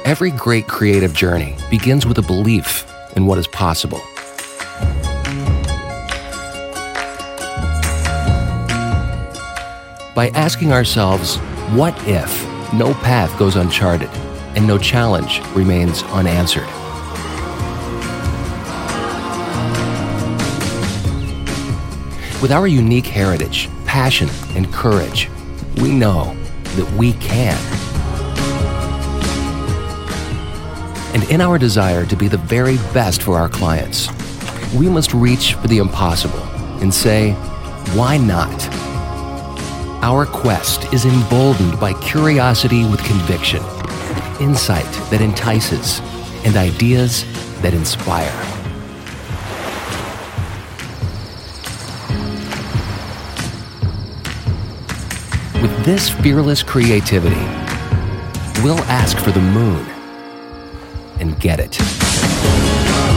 Every great creative journey begins with a belief in what is possible. By asking ourselves, what if no path goes uncharted and no challenge remains unanswered? With our unique heritage, passion, and courage, we know that we can. And in our desire to be the very best for our clients, we must reach for the impossible and say, why not? Our quest is emboldened by curiosity with conviction, insight that entices, and ideas that inspire. With this fearless creativity, we'll ask for the moon and get it.